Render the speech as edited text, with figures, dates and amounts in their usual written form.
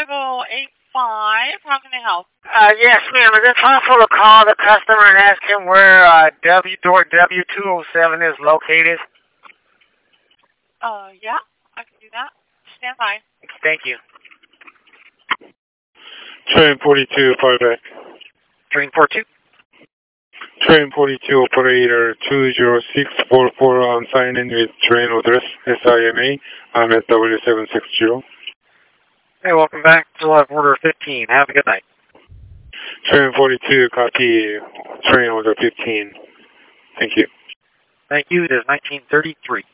5085. How can I help? Yes, ma'am. Is it possible to call the customer and ask him where door W207 is located? Yeah, I can do that. Stand by. Thank you. Train 42, far back. Train 42. Train 42, operator 20644 on sign in with train address SIMA. I'm at W760. Hey, welcome back to order 15. Have a good night. Train 42, copy. Train order 15. Thank you. Thank you. It is 1933.